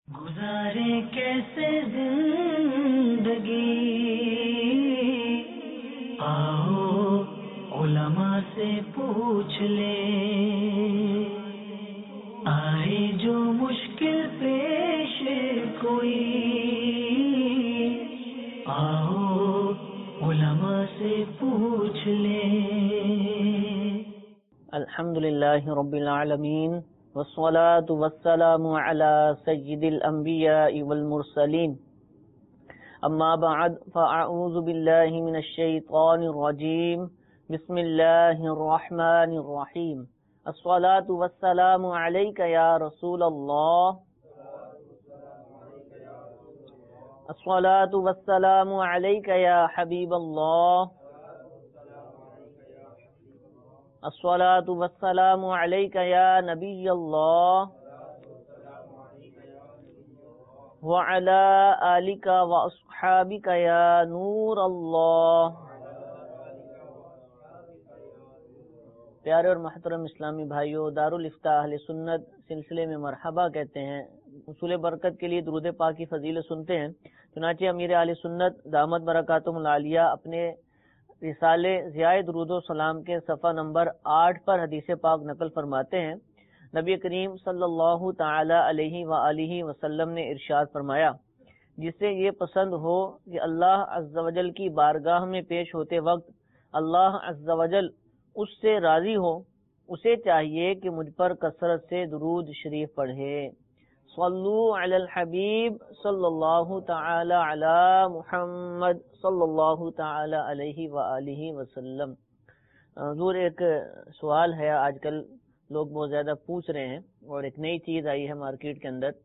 گزارے کیسے زندگی، آؤ علماء سے پوچھ لے، آئے جو مشکل پیش کوئی، آؤ علماء سے پوچھ لے۔ الحمدللہ رب العالمین والصلاة والسلام على سید الانبیاء والمرسلین، اما بعد فاعوذ باللہ من الشیطان الرجیم، بسم اللہ الرحمن الرحیم۔ الصلاة والسلام علیک یا رسول اللہ، الصلاة والسلام علیک یا حبیب اللہ، الصلاة والسلام علیک یا نبی اللہ، وعلی آلک واصحابک یا نور اللہ۔ پیارے اور محترم اسلامی بھائیوں، دارالفتاح اہل سنت سلسلے میں مرحبا کہتے ہیں۔ حصول برکت کے لیے درود پاک کی فضیلت سنتے ہیں۔ چنانچہ امیر اہل سنت دامت برکاتہم العالیہ اپنے رسالے ضیاء درود و سلام کے صفحہ نمبر 8 پر حدیث پاک نقل فرماتے ہیں، نبی کریم صلی اللہ تعالی علیہ وآلہ وسلم نے ارشاد فرمایا، جسے یہ پسند ہو کہ اللہ عز و جل کی بارگاہ میں پیش ہوتے وقت اللہ عز و جل اس سے راضی ہو، اسے چاہیے کہ مجھ پر کثرت سے درود شریف پڑھے۔ صلو علی الحبیب صلی اللہ تعالی علی محمد صلی اللہ تعالی علیہ وآلہ وسلم۔ حضور، ایک سوال ہے، آج کل لوگ بہت زیادہ پوچھ رہے ہیں اور ایک نئی چیز آئی ہے مارکیٹ کے اندر،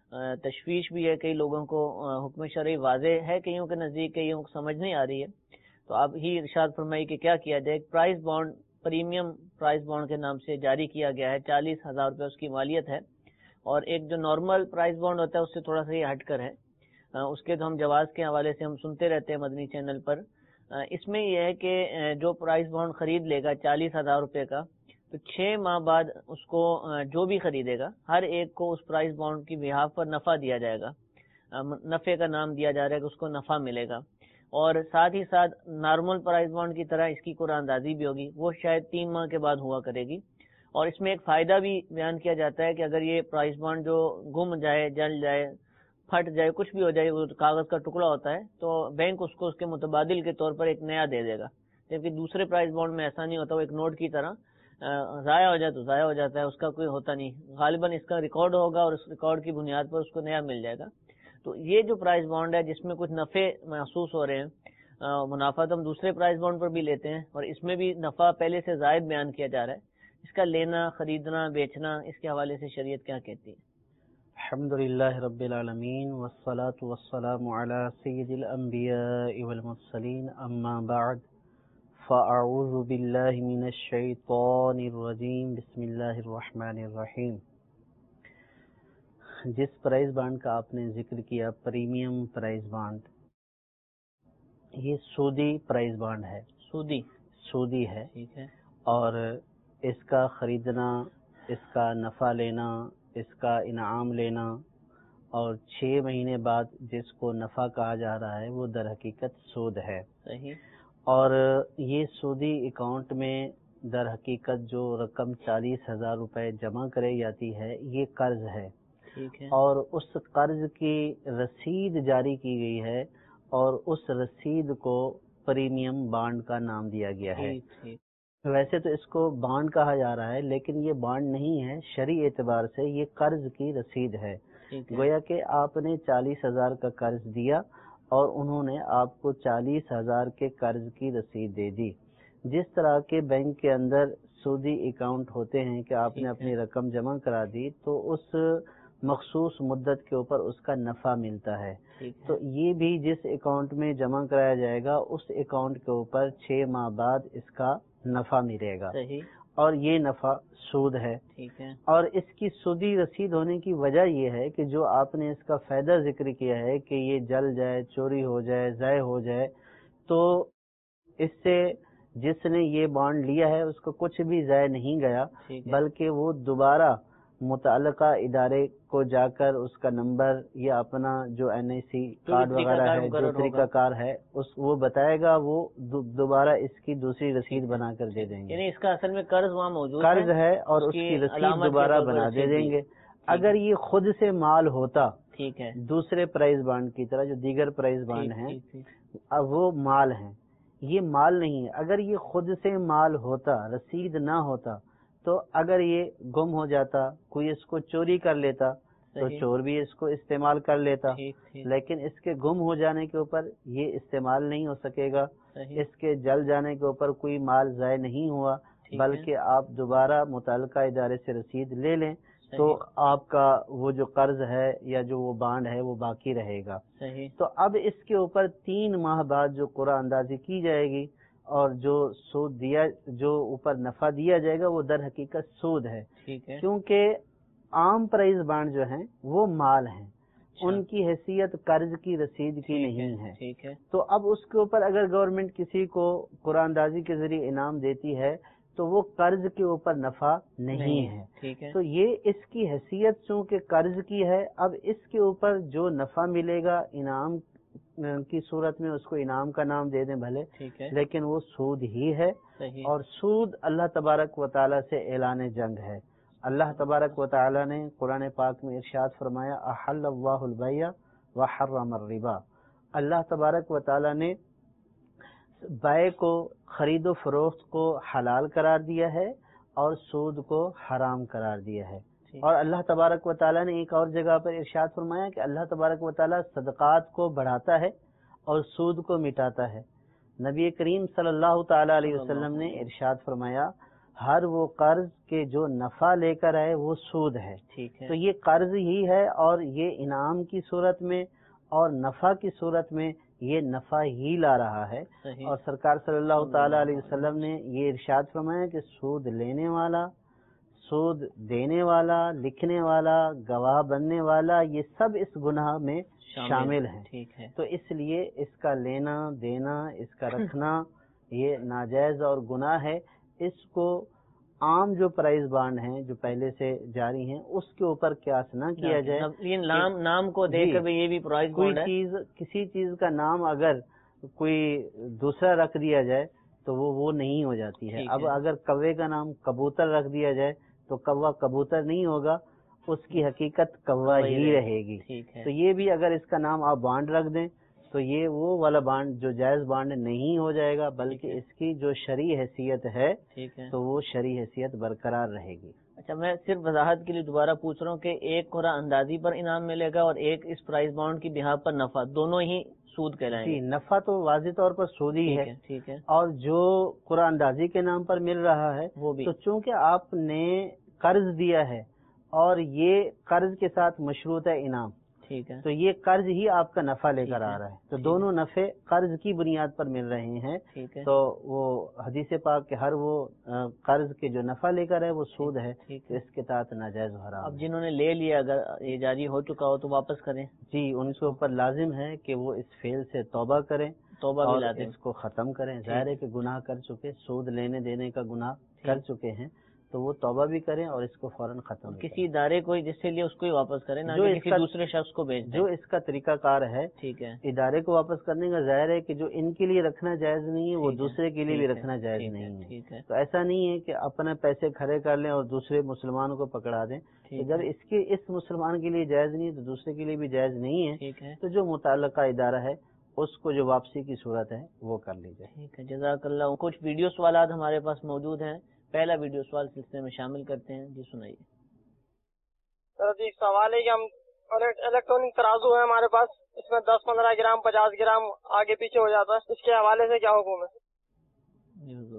تشویش بھی ہے کئی لوگوں کو، حکم شرعی واضح ہے کئیوں کے نزدیک، کئیوں کو سمجھ نہیں آ رہی ہے، تو آپ ہی ارشاد فرمائیے کہ کیا کیا جائے۔ ایک prize bond, premium prize bond کے نام سے جاری کیا گیا ہے، 40,000 روپے اس کی مالیت ہے، اور ایک جو نارمل پرائز بانڈ ہوتا ہے اس سے تھوڑا سا یہ ہٹ کر ہے، اس کے تو ہم جواز کے حوالے سے ہم سنتے رہتے ہیں مدنی چینل پر۔ اس میں یہ ہے کہ جو پرائز بانڈ خرید لے گا 40,000 روپے کا، تو 6 ماہ بعد اس کو جو بھی خریدے گا ہر ایک کو اس پرائز بانڈ کی بہاف پر نفع دیا جائے گا، نفع کا نام دیا جا رہا ہے کہ اس کو نفع ملے گا، اور ساتھ ہی ساتھ نارمل پرائز بانڈ کی طرح اس کی قرآن اندازی بھی ہوگی، وہ شاید 3 ماہ کے بعد ہوا کرے گی۔ اور اس میں ایک فائدہ بھی بیان کیا جاتا ہے کہ اگر یہ پرائز بانڈ جو گم جائے، جل جائے، پھٹ جائے، کچھ بھی ہو جائے، وہ کاغذ کا ٹکڑا ہوتا ہے، تو بینک اس کو اس کے متبادل کے طور پر ایک نیا دے دے گا، جبکہ دوسرے پرائز بانڈ میں ایسا نہیں ہوتا، وہ ایک نوٹ کی طرح ضائع ہو جائے تو ضائع ہو جاتا ہے، اس کا کوئی ہوتا نہیں، غالباً اس کا ریکارڈ ہوگا اور اس ریکارڈ کی بنیاد پر اس کو نیا مل جائے گا۔ تو یہ جو پرائز بانڈ ہے جس میں کچھ نفع محسوس ہو رہے ہیں، منافع تو ہم دوسرے پرائز بانڈ پر بھی لیتے ہیں، اور اس میں بھی نفع پہلے سے زائد بیان کیا جا رہا ہے، اس کا لینا، خریدنا، بیچنا، اس کے حوالے سے شریعت کیا کہتی ہے؟ الحمدللہ رب العالمین والصلاة والسلام علی سید الانبیاء والمرسلین، اما بعد فاعوذ باللہ من الشیطان الرجیم، بسم اللہ الرحمن الرحیم۔ جس پرائز بانڈ کا آپ نے ذکر کیا، پریمیم پرائز بانڈ، یہ سودی پرائز بانڈ ہے، سودی ہے، ٹھیک ہے، اور اس کا خریدنا، اس کا نفع لینا، اس کا انعام لینا، اور 6 مہینے بعد جس کو نفع کہا جا رہا ہے وہ در حقیقت سود ہے۔ صحیح۔ اور یہ سودی اکاؤنٹ میں در حقیقت جو رقم 40,000 روپے جمع کرائی جاتی ہے، یہ قرض ہے، ٹھیک ہے، اور اس قرض کی رسید جاری کی گئی ہے، اور اس رسید کو پریمیم بانڈ کا نام دیا گیا ہے۔ ٹھیک، ویسے تو اس کو بانڈ کہا جا رہا ہے، لیکن یہ بانڈ نہیں ہے، شرعی اعتبار سے یہ قرض کی رسید ہے۔ گویا کہ آپ نے 40,000 کا قرض دیا اور انہوں نے آپ کو 40,000 کے قرض کی رسید دے دی۔ جس طرح کے بینک کے اندر سودی اکاؤنٹ ہوتے ہیں کہ آپ نے اپنی رقم جمع کرا دی تو اس مخصوص مدت کے اوپر اس کا نفع ملتا ہے، تو یہ بھی جس اکاؤنٹ میں جمع کرایا جائے گا اس اکاؤنٹ کے اوپر 6 ماہ بعد اس کا نفع ملے گا، اور یہ نفع سود ہے۔ اور اس کی سودی رسید ہونے کی وجہ یہ ہے کہ جو آپ نے اس کا فائدہ ذکر کیا ہے کہ یہ جل جائے، چوری ہو جائے، ضائع ہو جائے، تو اس سے جس نے یہ بانڈ لیا ہے اس کو کچھ بھی ضائع نہیں گیا، بلکہ وہ دوبارہ متعلقہ ادارے کو جا کر اس کا نمبر یا اپنا جو NIC کارڈ وغیرہ ہے، جو طریقہ کار ہے، وہ بتائے گا، وہ دوبارہ اس کی دوسری رسید بنا کر دے دیں گے. یعنی اس کا اصل میں قرض وہاں موجود قرض ہے اور اس کی رسید دوبارہ بنا دے دیں گے. اگر یہ خود سے مال ہوتا، ٹھیک ہے، دوسرے پرائز بانڈ کی طرح جو دیگر پرائز بانڈ ہیں وہ مال ہیں، یہ مال نہیں ہے. اگر یہ خود سے مال ہوتا، رسید نہ ہوتا، تو اگر یہ گم ہو جاتا، کوئی اس کو چوری کر لیتا تو چور بھی اس کو استعمال کر لیتا، لیکن اس کے گم ہو جانے کے اوپر یہ استعمال نہیں ہو سکے گا. اس کے جل جانے کے اوپر کوئی مال ضائع نہیں ہوا، بلکہ آپ دوبارہ متعلقہ ادارے سے رسید لے لیں تو آپ کا وہ جو قرض ہے یا جو وہ بانڈ ہے وہ باقی رہے گا. تو اب اس کے اوپر 3 ماہ بعد جو قرعہ اندازی کی جائے گی اور جو سود دیا، جو اوپر نفع دیا جائے گا، وہ در حقیقت سود ہے، کیونکہ عام پرائز بانڈ جو ہیں وہ مال ہیں، ان کی حیثیت قرض کی رسید کی نہیں ہے. تو اب اس کے اوپر اگر گورنمنٹ کسی کو قرعہ اندازی کے ذریعے انعام دیتی ہے تو وہ قرض کے اوپر نفع نہیں ہے. تو یہ اس کی حیثیت چونکہ قرض کی ہے، اب اس کے اوپر جو نفع ملے گا انعام کی صورت میں اس کو انعام کا نام دے دیں بھلے، لیکن وہ سود ہی ہے. اور سود اللہ تبارک و تعالیٰ سے اعلان جنگ ہے. اللہ تبارک و تعالیٰ نے قرآن پاک میں ارشاد فرمایا احل اللہ البیع وحرم الربا. اللہ تبارک و تعالیٰ نے بیع کو، خرید و فروخت کو حلال قرار دیا ہے اور سود کو حرام قرار دیا ہے. اور اللہ تبارک و تعالیٰ نے ایک اور جگہ پر ارشاد فرمایا کہ اللہ تبارک و تعالیٰ صدقات کو بڑھاتا ہے اور سود کو مٹاتا ہے. نبی کریم صلی اللہ تعالی علیہ وسلم نے ارشاد فرمایا ہر وہ قرض کے جو نفع لے کر آئے وہ سود ہے. تو یہ قرض ہی ہے اور یہ انعام کی صورت میں اور نفع کی صورت میں یہ نفع ہی لا رہا ہے. اور سرکار صلی اللہ تعالی علیہ وسلم نے یہ ارشاد فرمایا کہ سود لینے والا، سود دینے والا، لکھنے والا، گواہ بننے والا، یہ سب اس گناہ میں شامل ہیں. تو اس لیے اس کا لینا دینا، اس کا رکھنا یہ ناجائز اور گناہ ہے. اس کو عام جو پرائز بانڈ ہیں جو پہلے سے جاری ہیں اس کے اوپر قیاس نہ کیا جائے. نام کو دیکھ کر یہ بھی پرائز بانڈ ہے. کسی چیز کا نام اگر کوئی دوسرا رکھ دیا جائے تو وہ نہیں ہو جاتی ہے. اب اگر کوے کا نام کبوتر رکھ دیا جائے تو کوا کبوتر نہیں ہوگا، اس کی حقیقت کوا ہی رہے گی. تو یہ بھی اگر اس کا نام آپ بانڈ رکھ دیں تو یہ وہ والا بانڈ جو جائز بانڈ نہیں ہو جائے گا، بلکہ اس کی جو شرعی حیثیت ہے تو وہ شرعی حیثیت برقرار رہے گی. اچھا، میں صرف وضاحت کے لیے دوبارہ پوچھ رہا ہوں کہ ایک قرعہ اندازی پر انعام ملے گا اور ایک اس پرائز بانڈ کی بنا پر نفع، دونوں ہی سود کہلائیں گے؟ نفع تو واضح طور پر سود ہی ہے. ٹھیک ہے. اور جو قرعہ اندازی کے نام پر مل رہا ہے وہ بھی، تو چونکہ آپ نے قرض دیا ہے اور یہ قرض کے ساتھ مشروط ہے انعام، ٹھیک ہے، تو یہ قرض ہی آپ کا نفع لے کر آ رہا ہے. تو دونوں نفع قرض کی بنیاد پر مل رہے ہیں. ٹھیک ہے. تو وہ حدیث پاک کے ہر وہ قرض کے جو نفع لے کر ہے وہ سود ہے، اس کے تحت ناجائز حرام. اب جنہوں نے لے لیا اگر یہ جاری ہو چکا ہو تو واپس کریں؟ جی، ان کے اوپر لازم ہے کہ وہ اس فعل سے توبہ کریں، اور اس کو ختم کریں. ظاہر ہے کہ گناہ کر چکے، سود لینے دینے کا گناہ کر چکے ہیں تو وہ توبہ بھی کریں اور اس کو فوراً ختم کریں. کسی ادارے کو جس سے لیے اس کو ہی واپس کریں، نہ کہ کسی دوسرے شخص کو بھیج دیں. جو اس کا طریقہ کار ہے، ٹھیک ہے، ادارے کو واپس کرنے کا ظاہر ہے کہ جو ان کے لیے رکھنا جائز نہیں ہے وہ دوسرے کے لیے بھی رکھنا جائز نہیں ہے. تو ایسا نہیں ہے کہ اپنے پیسے کھڑے کر لیں اور دوسرے مسلمانوں کو پکڑا دیں. جب اس مسلمان کے لیے جائز نہیں ہے تو دوسرے کے لیے بھی جائز نہیں ہے. تو جو متعلقہ ادارہ ہے اس کو جو واپسی کی صورت ہے وہ کر لیجیے. ٹھیک ہے، جزاک اللہ. کچھ ویڈیو سوالات ہمارے پاس موجود ہیں. پہلا ویڈیو سوال سلسلے میں شامل کرتے ہیں. جی سنائیے. سر جی سوال ہے کہ ہم الیکٹرانک ترازو ہے ہمارے پاس، اس میں 10-15 گرام 50 گرام آگے پیچھے ہو جاتا ہے، اس کے حوالے سے کیا حکم ہے؟ جی حضور.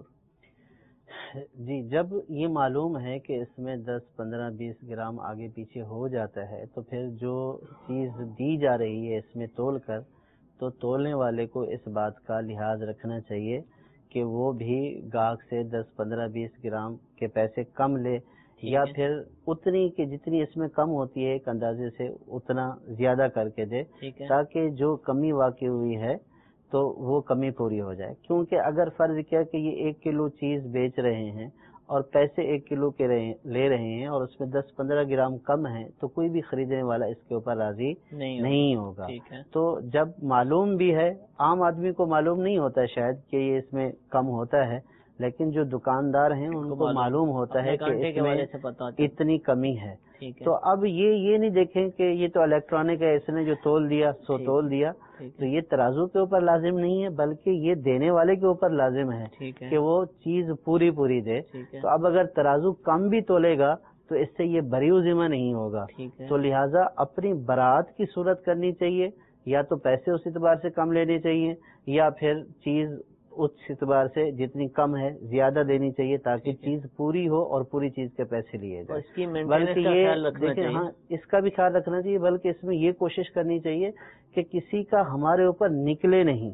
جی، جب یہ معلوم ہے کہ اس میں 10 15 20 گرام آگے پیچھے ہو جاتا ہے تو پھر جو چیز دی جا رہی ہے اس میں تول کر، تو تولنے والے کو اس بات کا لحاظ رکھنا چاہیے کہ وہ بھی گاہک سے 10 15 20 گرام کے پیسے کم لے، یا پھر اتنی کہ جتنی اس میں کم ہوتی ہے ایک اندازے سے اتنا زیادہ کر کے دے، تاکہ جو کمی واقع ہوئی ہے تو وہ کمی پوری ہو جائے. کیونکہ اگر فرض کیا کہ یہ 1 کلو چیز بیچ رہے ہیں اور پیسے 1 کلو کے لے رہے ہیں اور اس میں 10-15 گرام کم ہے تو کوئی بھی خریدنے والا اس کے اوپر راضی نہیں ہوگا. تو جب معلوم بھی ہے، عام آدمی کو معلوم نہیں ہوتا ہے شاید کہ یہ اس میں کم ہوتا ہے، لیکن جو دکاندار ہیں ان کو معلوم ہوتا ہے کہ اس میں اتنی کمی ہے. تو اب یہ نہیں دیکھیں کہ یہ تو الیکٹرانک ہے، اس نے جو تول دیا سو تول دیا، تو یہ ترازو کے اوپر لازم نہیں ہے بلکہ یہ دینے والے کے اوپر لازم ہے کہ وہ چیز پوری دے. تو اب اگر ترازو کم بھی تولے گا تو اس سے یہ بریء ذمہ نہیں ہوگا. تو لہٰذا اپنی برات کی صورت کرنی چاہیے، یا تو پیسے اس اعتبار سے کم لینے چاہیے یا پھر چیز اس اعتبار سے جتنی کم ہے زیادہ دینی چاہیے تاکہ چیز پوری ہو اور پوری چیز کے پیسے لیے جائیں. بلکہ یہ دیکھیں، ہاں اس کا بھی خیال رکھنا چاہیے، بلکہ اس میں یہ کوشش کرنی چاہیے کہ کسی کا ہمارے اوپر نکلے نہیں،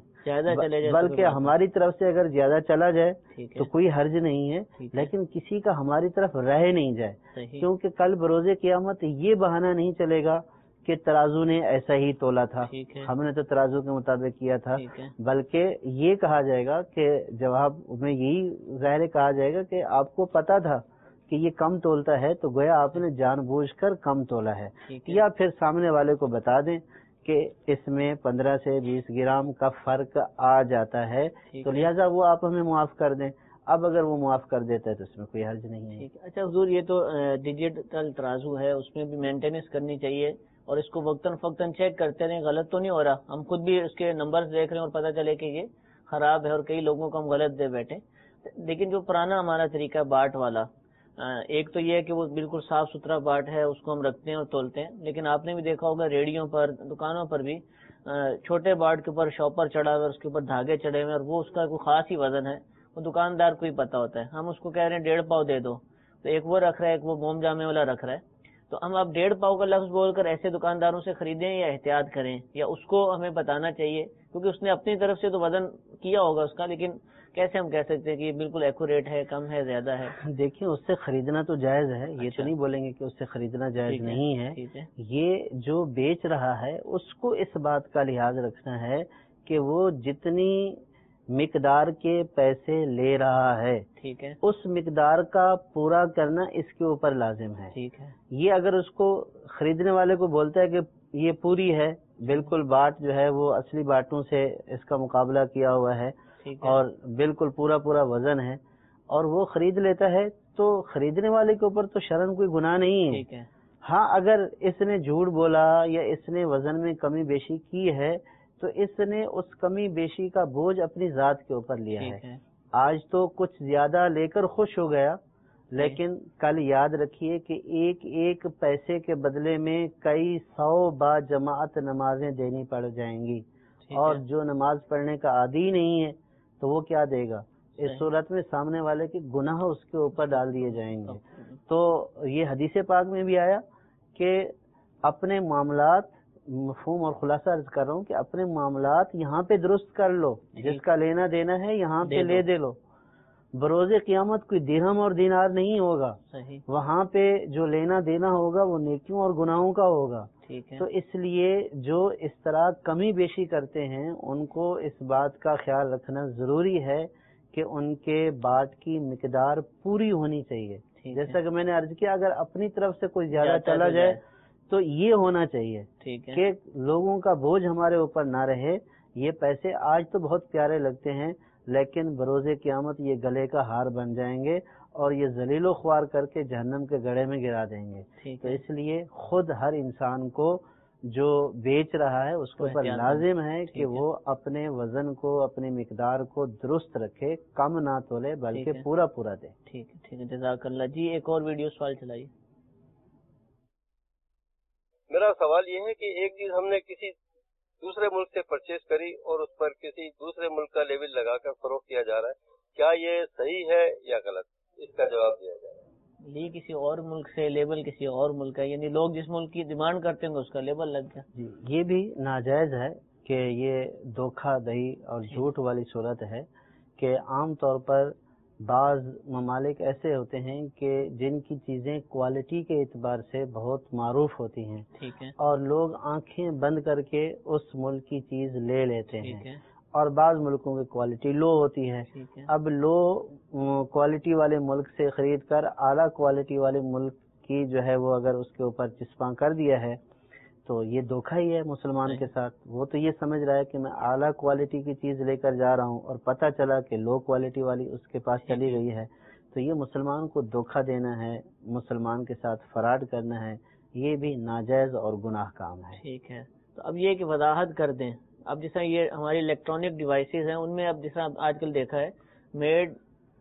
بلکہ ہماری طرف سے اگر زیادہ چلا جائے تو کوئی حرج نہیں ہے، لیکن کسی کا ہماری طرف رہ نہیں جائے، کیونکہ کل بروز قیامت یہ بہانہ نہیں چلے گا کہ ترازو نے ایسا ہی تولا تھا، ہم نے تو ترازو کے مطابق کیا تھا، بلکہ یہ کہا جائے گا کہ جواب میں یہی ظاہر کہا جائے گا کہ آپ کو پتا تھا کہ یہ کم تولتا ہے تو گویا آپ نے جان بوجھ کر کم تولا ہے. یا پھر سامنے والے کو بتا دیں کہ اس میں 15 سے 20 گرام کا فرق آ جاتا ہے، تو لہٰذا وہ آپ ہمیں معاف کر دیں. اب اگر وہ معاف کر دیتا ہے تو اس میں کوئی حرج نہیں ہے. اچھا حضور، یہ تو ڈیجیٹل ترازو ہے، اس میں بھی مینٹیننس کرنی چاہیے اور اس کو وقتاً فوقتاً چیک کرتے رہیں، غلط تو نہیں ہو رہا. ہم خود بھی اس کے نمبرز دیکھ رہے ہیں اور پتہ چلے کہ یہ خراب ہے اور کئی لوگوں کو ہم غلط دے بیٹھے. لیکن جو پرانا ہمارا طریقہ باٹ والا، ایک تو یہ ہے کہ وہ بالکل صاف ستھرا باٹ ہے، اس کو ہم رکھتے ہیں اور تولتے ہیں. لیکن آپ نے بھی دیکھا ہوگا ریڑیوں پر، دکانوں پر بھی چھوٹے باٹ کے اوپر شاپر چڑھا ہوا ہے، اس کے اوپر دھاگے چڑھے ہوئے ہیں اور وہ اس کا کوئی خاص ہی وزن ہے، وہ دکاندار کو ہی پتا ہوتا ہے. ہم اس کو کہہ رہے ہیں 1.5 پاؤ دے دو، تو ایک وہ رکھ رہا ہے، ایک وہ موم جامے والا رکھ رہا ہے. تو ہم اب 1.5 پاؤ کا لفظ بول کر ایسے دکانداروں سے خریدیں یا احتیاط کریں، یا اس کو ہمیں بتانا چاہیے کیونکہ اس نے اپنی طرف سے تو وزن کیا ہوگا اس کا، لیکن کیسے ہم کہہ سکتے ہیں کہ یہ بالکل ایکوریٹ ہے، کم ہے، زیادہ ہے؟ دیکھیں، اس سے خریدنا تو جائز ہے، یہ تو نہیں بولیں گے کہ اس سے خریدنا جائز نہیں ہے. یہ جو بیچ رہا ہے اس کو اس بات کا لحاظ رکھنا ہے کہ وہ جتنی مقدار کے پیسے لے رہا ہے اس مقدار کا پورا کرنا اس کے اوپر لازم ہے. یہ اگر اس کو خریدنے والے کو بولتا ہے کہ یہ پوری ہے، بالکل باٹ جو ہے وہ اصلی باٹوں سے اس کا مقابلہ کیا ہوا ہے اور بالکل پورا وزن ہے، اور وہ خرید لیتا ہے، تو خریدنے والے کے اوپر تو شرعاً کوئی گناہ نہیں ہے. ہاں اگر اس نے جھوٹ بولا یا اس نے وزن میں کمی بیشی کی ہے تو اس نے اس کمی بیشی کا بوجھ اپنی ذات کے اوپر لیا ہے. آج تو کچھ زیادہ لے کر خوش ہو گیا، لیکن کل یاد رکھیے کہ ایک پیسے کے بدلے میں کئی 100 با جماعت نمازیں دینی پڑ جائیں گی، اور جو نماز پڑھنے کا عادی نہیں ہے تو وہ کیا دے گا؟ اس صورت میں سامنے والے کے گناہ اس کے اوپر ڈال دیے جائیں گے. تو یہ حدیث پاک میں بھی آیا کہ اپنے معاملات، مفہوم اور خلاصہ عرض کر رہا ہوں کہ اپنے معاملات یہاں پہ درست کر لو، جس کا لینا دینا ہے یہاں پہ لے دے لو. بروز قیامت کوئی درہم اور دینار نہیں ہوگا، وہاں پہ جو لینا دینا ہوگا وہ نیکیوں اور گناہوں کا ہوگا. تو اس لیے جو اس طرح کمی بیشی کرتے ہیں ان کو اس بات کا خیال رکھنا ضروری ہے کہ ان کے باٹ کی مقدار پوری ہونی چاہیے. جیسا کہ میں نے عرض کیا، اگر اپنی طرف سے کوئی زیادہ چلا جائے تو یہ ہونا چاہیے کہ لوگوں کا بوجھ ہمارے اوپر نہ رہے. یہ پیسے آج تو بہت پیارے لگتے ہیں، لیکن بروز قیامت یہ گلے کا ہار بن جائیں گے اور یہ ذلیل و خوار کر کے جہنم کے گڑھے میں گرا دیں گے. تو اس لیے خود ہر انسان کو جو بیچ رہا ہے اس کے اوپر لازم ہے کہ وہ اپنے وزن کو، اپنی مقدار کو درست رکھے، کم نہ تولے بلکہ پورا دے. ٹھیک ہے، جزاک اللہ. جی ایک اور ویڈیو سوال چلائیے. میرا سوال یہ ہے کہ ایک چیز ہم نے کسی دوسرے ملک سے پرچیز کری اور اس پر کسی دوسرے ملک کا لیبل لگا کر فروخت کیا جا رہا ہے، کیا یہ صحیح ہے یا غلط؟ اس کا جواب دیا جائے. لی کسی اور ملک سے، لیبل کسی اور ملک کا، یعنی لوگ جس ملک کی ڈیمانڈ کرتے ہیں اس کا لیبل لگ گیا. جی یہ بھی ناجائز ہے کہ یہ دھوکہ دہی اور جھوٹ والی صورت ہے کہ عام طور پر بعض ممالک ایسے ہوتے ہیں کہ جن کی چیزیں کوالٹی کے اعتبار سے بہت معروف ہوتی ہیں، اور لوگ آنکھیں بند کر کے اس ملک کی چیز لے لیتے ہیں اور بعض ملکوں کی کوالٹی لو ہوتی ہے. اب لو کوالٹی والے ملک سے خرید کر اعلیٰ کوالٹی والے ملک کی جو ہے وہ اگر اس کے اوپر چسپاں کر دیا ہے تو یہ دھوکہ ہی ہے مسلمان کے ساتھ. وہ تو یہ سمجھ رہا ہے کہ میں اعلیٰ کوالٹی کی چیز لے کر جا رہا ہوں اور پتہ چلا کہ لو کوالٹی والی اس کے پاس چلی گئی ہے. تو یہ مسلمان کو دھوکہ دینا ہے، مسلمان کے ساتھ فراڈ کرنا ہے، یہ بھی ناجائز اور گناہ کام ہے. ٹھیک ہے. تو اب یہ کہ وضاحت کر دیں. اب جیسا یہ ہماری الیکٹرانک ڈیوائسز ہیں ان میں اب جیسا آج کل دیکھا ہے میڈ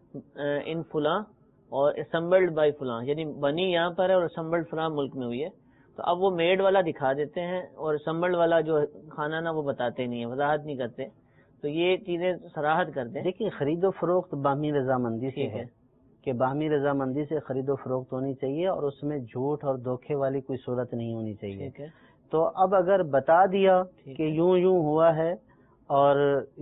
ان فلاں اور اسمبلڈ بائی فلاں، یعنی بنی یہاں پر ہے اور اسمبلڈ فلاں ملک میں ہوئی ہے. تو اب وہ میڈ والا دکھا دیتے ہیں اور اسمبلڈ والا جو کھانا نا وہ بتاتے نہیں ہیں، وضاحت نہیں کرتے. تو یہ چیزیں صراحت کر دیں. دیکھیے خرید و فروخت باہمی رضامندی سے ہے کہ باہمی رضامندی سے خرید و فروخت ہونی چاہیے اور اس میں جھوٹ اور دھوکے والی کوئی صورت نہیں ہونی چاہیے. تو اب اگر بتا دیا کہ یوں یوں ہوا ہے اور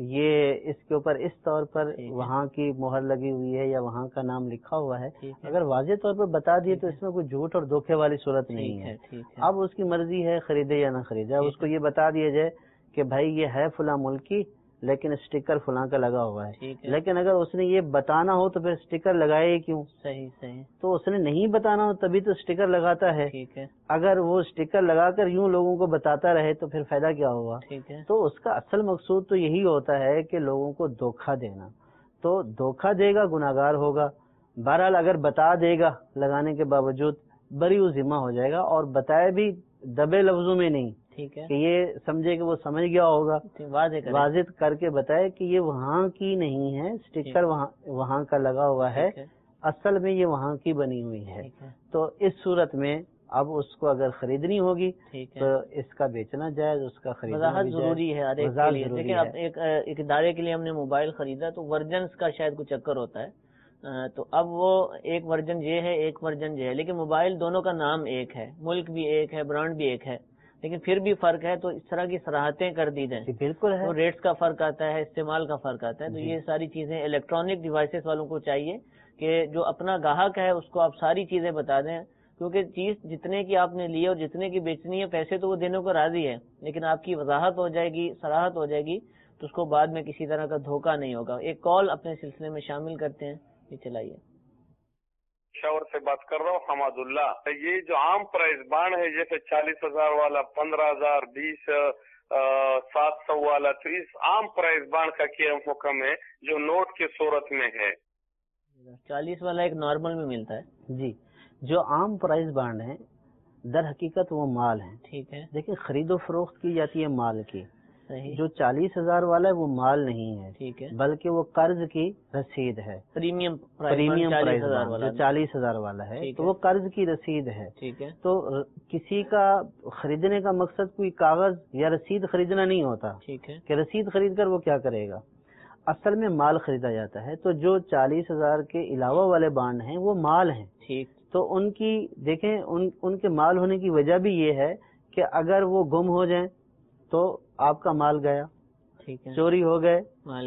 یہ اس کے اوپر اس طور پر وہاں کی مہر لگی ہوئی ہے یا وہاں کا نام لکھا ہوا ہے، اگر واضح طور پر بتا دیے تو اس میں کوئی جھوٹ اور دھوکے والی صورت نہیں ہے. اب اس کی مرضی ہے خریدے یا نہ خریدے. اب اس کو یہ بتا دیا جائے کہ بھائی یہ ہے فلاں ملک کی لیکن اسٹیکر فلاں کا لگا ہوا ہے، لیکن اگر اس نے یہ بتانا ہو تو پھر اسٹیکر لگائے کیوں؟ صحیح. تو اس نے نہیں بتانا ہو تبھی تو اسٹیکر لگاتا ہے. اگر وہ اسٹیکر لگا کر یوں لوگوں کو بتاتا رہے تو پھر فائدہ کیا ہوگا؟ تو اس کا اصل مقصود تو یہی ہوتا ہے کہ لوگوں کو دھوکہ دینا. تو دھوکہ دے گا گناہگار ہوگا. بہرحال اگر بتا دے گا لگانے کے باوجود بری ذمہ ہو جائے گا، اور بتائے بھی دبے لفظوں میں نہیں کہ یہ سمجھے کہ وہ سمجھ گیا ہوگا، واضح کر کے بتائے کہ یہ وہاں کی نہیں ہے، اسٹیکر وہاں کا لگا ہوا ہے، اصل میں یہ وہاں کی بنی ہوئی ہے. تو اس صورت میں اب اس کو اگر خریدنی ہوگی تو اس کا بیچنا جائز، اس کا خریدنا ضروری ہے. دیکھیں اب ایک ادارے کے لیے ہم نے موبائل خریدا تو ورژنس کا شاید کچھ چکر ہوتا ہے. تو اب وہ ایک ورژن یہ ہے ایک ورژن یہ ہے، لیکن موبائل دونوں کا نام ایک ہے، ملک بھی ایک ہے، برانڈ بھی ایک ہے، لیکن پھر بھی فرق ہے. تو اس طرح کی صراحتیں کر دی جائیں. بالکل ہے. تو ریٹس کا فرق آتا ہے، استعمال کا فرق آتا ہے. تو یہ ساری چیزیں الیکٹرانک ڈیوائسز والوں کو چاہیے کہ جو اپنا گاہک ہے اس کو آپ ساری چیزیں بتا دیں، کیونکہ چیز جتنے کی آپ نے لی اور جتنے کی بیچنی ہے پیسے تو وہ دینے کو راضی ہے، لیکن آپ کی وضاحت ہو جائے گی، صراحت ہو جائے گی تو اس کو بعد میں کسی طرح کا دھوکہ نہیں ہوگا. ایک کال اپنے سلسلے میں شامل کرتے ہیں، یہ چلائیے. شاور سے بات کر رہا ہوں حماد اللہ. یہ جو عام پرائز بانڈ ہے جیسے 40,000 والا، 15,000، 20، 700 والا، تو اس عام پرائز بانڈ کا کیا حکم ہے جو نوٹ کی صورت میں ہے؟ 40 والا ایک نارمل میں ملتا ہے. جی، جو عام پرائز بانڈ ہیں در حقیقت وہ مال ہیں. ٹھیک ہے. دیکھیں خرید و فروخت کی جاتی ہے مال کی. جو 40,000 والا ہے وہ مال نہیں ہے. ٹھیک ہے. بلکہ وہ قرض کی رسید ہے. پریمیم پرائز جو 40,000 والا ہے تو وہ قرض کی رسید ہے. ٹھیک ہے. تو کسی کا خریدنے کا مقصد کوئی کاغذ یا رسید خریدنا نہیں ہوتا. ٹھیک ہے. کہ رسید خرید کر وہ کیا کرے گا، اصل میں مال خریدا جاتا ہے. تو جو 40,000 کے علاوہ والے بانڈ ہیں وہ مال ہیں. ٹھیک. تو ان کی دیکھیں ان کے مال ہونے کی وجہ بھی یہ ہے کہ اگر وہ گم ہو جائیں تو آپ کا مال گیا. ٹھیک ہے. چوری ہو گئے،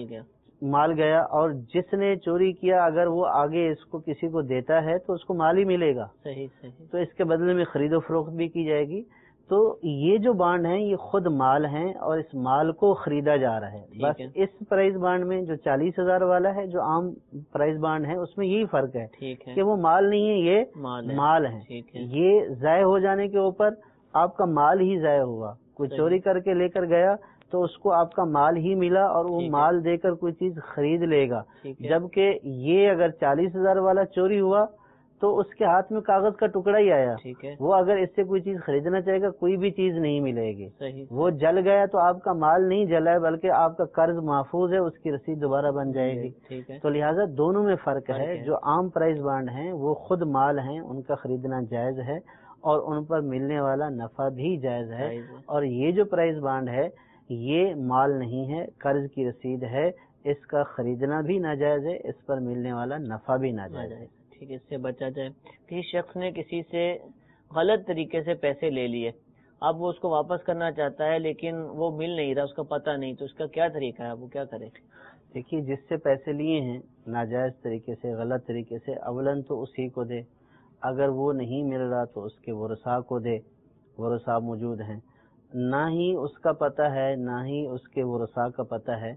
مال گیا. اور جس نے چوری کیا اگر وہ آگے اس کو کسی کو دیتا ہے تو اس کو مال ہی ملے گا. صحیح. تو اس کے بدلے میں خرید و فروخت بھی کی جائے گی. تو یہ جو بانڈ ہیں یہ خود مال ہیں اور اس مال کو خریدا جا رہا ہے. بس اس پرائز بانڈ میں جو 40,000 والا ہے، جو عام پرائز بانڈ ہے، اس میں یہی فرق ہے کہ وہ مال نہیں ہے، یہ مال ہے. یہ ضائع ہو جانے کے اوپر آپ کا مال ہی ضائع ہوا. کوئی چوری کر کے لے کر گیا تو اس کو آپ کا مال ہی ملا اور وہ مال دے کر کوئی چیز خرید لے گا. جبکہ یہ اگر 40,000 والا چوری ہوا تو اس کے ہاتھ میں کاغذ کا ٹکڑا ہی آیا. وہ اگر اس سے کوئی چیز خریدنا چاہے گا کوئی بھی چیز نہیں ملے گی. وہ جل گیا تو آپ کا مال نہیں جلا ہے بلکہ آپ کا قرض محفوظ ہے، اس کی رسید دوبارہ بن جائے گی. تو لہٰذا دونوں میں فرق ہے. جو عام پرائز بانڈ ہیں وہ خود مال ہیں، ان کا خریدنا جائز ہے اور ان پر ملنے والا نفع بھی جائز ہے. اور یہ جو پرائز بانڈ ہے یہ مال نہیں ہے، قرض کی رسید ہے، اس کا خریدنا بھی ناجائز ہے، اس پر ملنے والا نفع بھی ناجائز ہے. ٹھیک ہے. اس سے بچا جائے. کسی شخص نے کسی سے غلط طریقے سے پیسے لے لیے، اب وہ اس کو واپس کرنا چاہتا ہے لیکن وہ مل نہیں رہا، اس کا پتہ نہیں، تو اس کا کیا طریقہ ہے، وہ کیا کرے؟ دیکھیے جس سے پیسے لیے ہیں ناجائز طریقے سے، غلط طریقے سے، اولاً تو اسی کو دے. اگر وہ نہیں مل رہا تو اس کے ورثاء کو دے. ورثاء موجود ہیں، نہ ہی اس کا پتہ ہے نہ ہی اس کے ورثاء کا پتہ ہے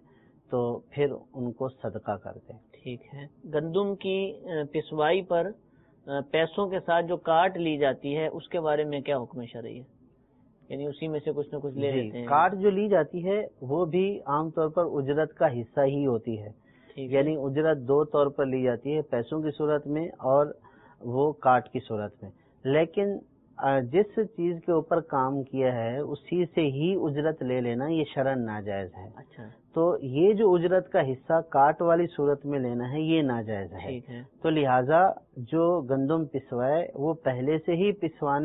تو پھر ان کو صدقہ کر دیں. ٹھیک ہے. گندم کی پسوائی پر پیسوں کے ساتھ جو کاٹ لی جاتی ہے اس کے بارے میں کیا حکم شرعی ہے؟ یعنی اسی میں سے کچھ نہ کچھ لے لیتے ہیں. کاٹ جو لی جاتی ہے وہ بھی عام طور پر اجرت کا حصہ ہی ہوتی ہے. یعنی اجرت دو طور پر لی جاتی ہے، پیسوں کی صورت میں اور وہ کاٹ کی صورت میں. لیکن جس چیز کے اوپر کام کیا ہے اسی سے ہی اجرت لے لینا یہ شرعاً ناجائز ہے. اچھا. تو یہ جو اجرت کا حصہ کاٹ والی صورت میں لینا ہے یہ ناجائز ہے. تو لہٰذا جو گندم پسوائے وہ پہلے سے ہی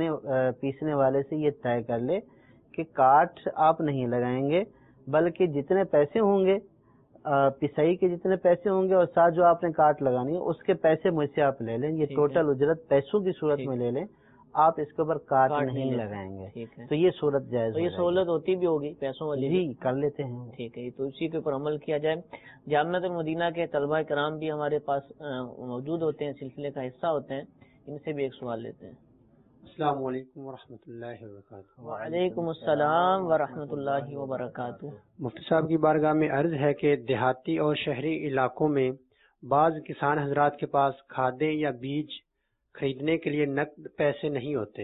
پیسنے والے سے یہ طے کر لے کہ کاٹ آپ نہیں لگائیں گے، بلکہ جتنے پیسے ہوں گے پسائی کے جتنے پیسے ہوں گے اور ساتھ جو آپ نے کاٹ لگانی ہے اس کے پیسے مجھ سے آپ لے لیں. یہ ٹوٹل اجرت پیسوں کی صورت میں لے لیں، آپ اس کے اوپر کاٹ نہیں لگائیں گے. تو یہ صورت جائز. تو یہ سہولت ہوتی بھی ہوگی پیسوں والی؟ جی کر لیتے ہیں. ٹھیک ہے. تو اسی کے اوپر عمل کیا جائے. جامعۃ المدینہ کے طلبہ کرام بھی ہمارے پاس موجود ہوتے ہیں، سلسلے کا حصہ ہوتے ہیں. ان سے بھی ایک سوال لیتے ہیں. السلام علیکم ورحمۃ اللہ وبرکاتہ. وعلیکم السلام ورحمۃ اللہ وبرکاتہ. مفتی صاحب کی بارگاہ میں عرض ہے کہ دیہاتی اور شہری علاقوں میں بعض کسان حضرات کے پاس کھادیں یا بیج خریدنے کے لیے نقد پیسے نہیں ہوتے،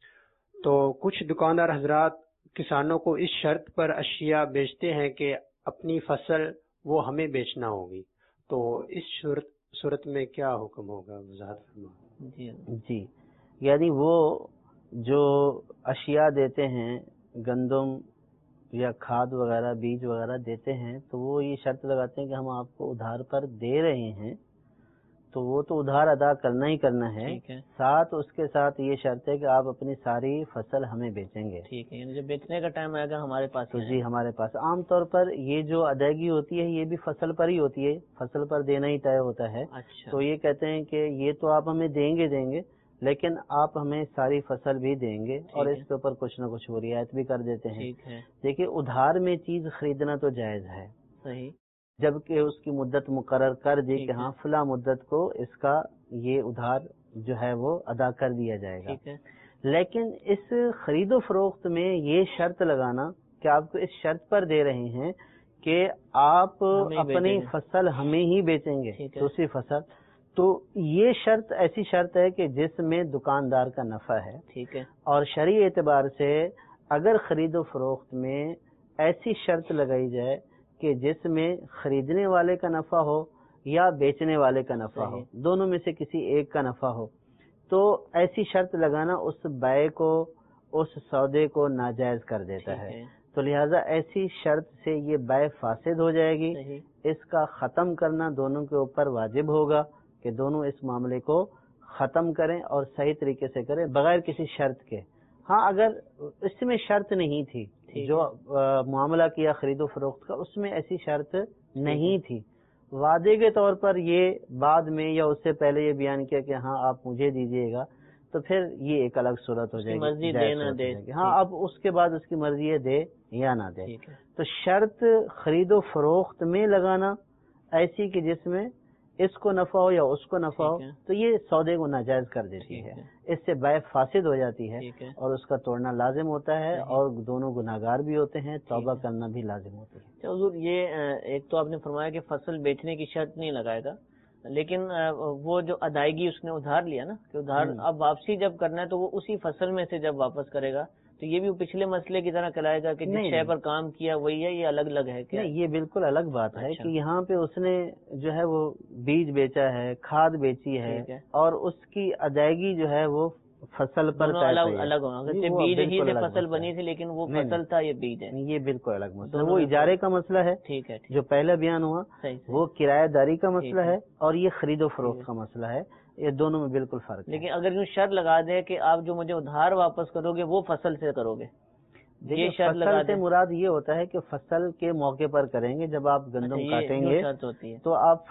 تو کچھ دکاندار حضرات کسانوں کو اس شرط پر اشیاء بیچتے ہیں کہ اپنی فصل وہ ہمیں بیچنا ہوگی. تو اس صورت میں کیا حکم ہوگا؟ وضاحت فرمائیں. جی یعنی وہ جو اشیاء دیتے ہیں گندم یا کھاد وغیرہ بیج وغیرہ دیتے ہیں تو وہ یہ شرط لگاتے ہیں کہ ہم آپ کو ادھار پر دے رہے ہیں، تو وہ تو ادھار ادا کرنا ہی کرنا ہے. ساتھ اس کے ساتھ یہ شرط ہے کہ آپ اپنی ساری فصل ہمیں بیچیں گے. ٹھیک ہے. یعنی جب بیچنے کا ٹائم آئے گا ہمارے پاس. تو جی ہمارے پاس عام طور پر یہ جو ادائیگی ہوتی ہے یہ بھی فصل پر ہی ہوتی ہے، فصل پر دینا ہی طے ہوتا ہے. تو یہ کہتے ہیں کہ یہ تو آپ ہمیں دیں گے لیکن آپ ہمیں ساری فصل بھی دیں گے اور اس کے اوپر کچھ نہ کچھ وہ رعایت بھی کر دیتے ہیں. دیکھیے ادھار میں چیز خریدنا تو جائز ہے، صحیح، جبکہ اس کی مدت مقرر کر دی کہ ہاں فلاں مدت کو اس کا یہ ادھار جو ہے وہ ادا کر دیا جائے گا. لیکن اس خرید و فروخت میں یہ شرط لگانا کہ آپ کو اس شرط پر دے رہے ہیں کہ آپ اپنی فصل ہمیں ہی بیچیں گے، دوسری فصل، تو یہ شرط ایسی شرط ہے کہ جس میں دکاندار کا نفع ہے. ٹھیک ہے. اور شرعی اعتبار سے اگر خرید و فروخت میں ایسی شرط لگائی جائے کہ جس میں خریدنے والے کا نفع ہو یا بیچنے والے کا نفع ہو، دونوں میں سے کسی ایک کا نفع ہو، تو ایسی شرط لگانا اس بائع کو، اس سودے کو ناجائز کر دیتا ہے. تو لہٰذا ایسی شرط سے یہ بائع فاسد ہو جائے گی. اس کا ختم کرنا دونوں کے اوپر واجب ہوگا کہ دونوں اس معاملے کو ختم کریں اور صحیح طریقے سے کریں بغیر کسی شرط کے. ہاں اگر اس میں شرط نہیں تھی، جو معاملہ کیا خرید و فروخت کا اس میں ایسی شرط نہیں تھی، وعدے کے طور پر یہ بعد میں یا اس سے پہلے یہ بیان کیا کہ ہاں آپ مجھے دیجیے گا، تو پھر یہ ایک الگ صورت ہو جائے گی، مرضی دے نہ دے. ہاں اب اس کے بعد اس کی مرضی ہے دے یا نہ دے. تو شرط خرید و فروخت میں لگانا ایسی کہ جس میں اس کو نفع ہو یا اس کو نفع ہو، تو یہ سودے کو ناجائز کر دیتی ہے. اس سے بائع فاسد ہو جاتی ہے اور اس کا توڑنا لازم ہوتا ہے اور دونوں گناہگار بھی ہوتے ہیں، توبہ کرنا بھی لازم ہوتی ہے. حضور یہ ایک تو آپ نے فرمایا کہ فصل بیچنے کی شرط نہیں لگائے گا، لیکن وہ جو ادائیگی اس نے ادھار لیا نا کہ ادھار اب واپسی جب کرنا ہے تو وہ اسی فصل میں سے جب واپس کرے گا تو یہ بھی پچھلے مسئلے کی طرح کہلائے گا کہ جس شے پر کام کیا وہی ہے، یہ الگ الگ ہے کیا؟ نہیں، یہ بالکل الگ بات ہے کہ یہاں پہ اس نے جو ہے وہ بیج بیچا ہے، کھاد بیچی ہے اور اس کی ادائیگی جو ہے وہ فصل پر الگ ہونا. بیج ہی سے فصل بنی تھی لیکن وہ فصل تھا، یہ بیج ہے. یہ بالکل الگ مسئلہ، وہ اجارے کا مسئلہ ہے. ٹھیک ہے. جو پہلا بیان ہوا وہ کرایہ داری کا مسئلہ ہے اور یہ خرید و فروخت کا مسئلہ ہے. یہ دونوں میں بالکل فرق ہے. لیکن اگر یوں شرط لگا دے کہ آپ جو مجھے ادھار واپس کرو گے وہ فصل سے کرو گے، یہ شرط لگا سے مراد یہ ہوتا ہے کہ فصل کے موقع پر کریں گے. جب آپ گندم کاٹیں گے تو آپ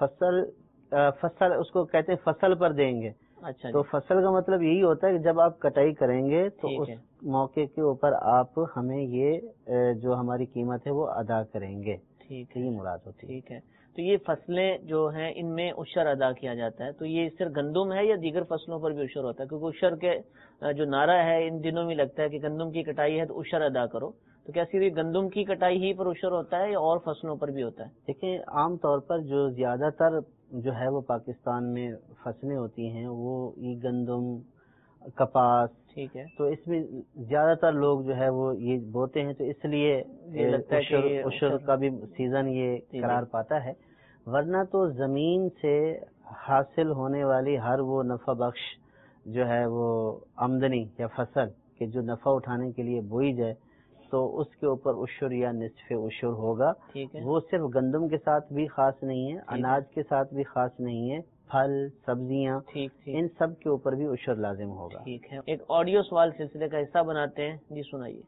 فصل اس کو کہتے ہیں فصل پر دیں گے. اچھا. تو فصل کا مطلب یہی ہوتا ہے کہ جب آپ کٹائی کریں گے تو اس موقع کے اوپر آپ ہمیں یہ جو ہماری قیمت ہے وہ ادا کریں گے. ٹھیک ہے، یہ مراد ہوتی ہے. ٹھیک ہے. تو یہ فصلیں جو ہیں ان میں عشر ادا کیا جاتا ہے، تو یہ صرف گندم ہے یا دیگر فصلوں پر بھی عشر ہوتا ہے؟ کیونکہ عشر کے جو نعرہ ہے ان دنوں میں لگتا ہے کہ گندم کی کٹائی ہے تو عشر ادا کرو، تو کیا صرف گندم کی کٹائی ہی پر عشر ہوتا ہے یا اور فصلوں پر بھی ہوتا ہے؟ دیکھیں عام طور پر جو زیادہ تر جو ہے وہ پاکستان میں فصلیں ہوتی ہیں وہ گندم، کپاس، ٹھیک ہے، تو اس میں زیادہ تر لوگ جو ہے وہ یہ بوتے ہیں، تو اس لیے لگتا ہے کہ عشر کا بھی سیزن یہ قرار پاتا ہے، ورنہ تو زمین سے حاصل ہونے والی ہر وہ نفع بخش جو ہے وہ آمدنی یا فصل کہ جو نفع اٹھانے کے لیے بوئی جائے تو اس کے اوپر عشر یا نصف عشر ہوگا. وہ صرف گندم کے ساتھ بھی خاص نہیں ہے، اناج کے ساتھ بھی خاص نہیں ہے، پھل، سبزیاں، ان سب کے اوپر بھی عشر لازم ہوگا. ٹھیک ہے، ایک آڈیو سوال سلسلے کا حصہ بناتے ہیں، جی سنائیے.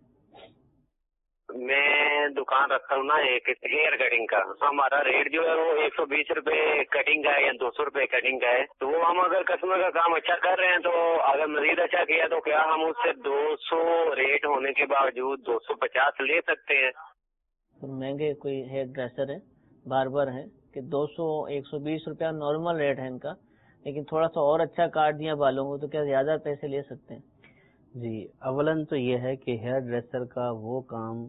میں دکان رکھا ہوں نا ایک ہیئر کٹنگ کا، ہمارا ریٹ جو ہے وہ 120 روپے کٹنگ کا ہے یا 200 روپے کٹنگ کا ہے. تو وہ ہم اگر کسٹمر کا کام اچھا کر رہے ہیں تو اگر مزید اچھا کیا تو کیا ہم اس سے 200 ریٹ ہونے کے باوجود 250 لے سکتے ہیں؟ مہنگے کوئی ہیئر ڈریسر ہے، باربر ہے کہ 200 120 روپیہ نارمل ریٹ ہے ان کا، لیکن تھوڑا سا اور اچھا کاٹ دیا بالوں کو تو کیا زیادہ پیسے لے سکتے ہیں؟ جی، اولاً تو یہ ہے کہ ہیئر ڈریسر کا وہ کام،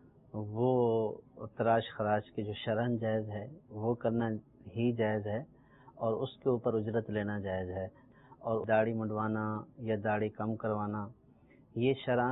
وہ تراش خراش کے جو شرعاً جائز ہے وہ کرنا ہی جائز ہے اور اس کے اوپر اجرت لینا جائز ہے. اور داڑھی منڈوانا یا داڑھی کم کروانا یہ شرعاً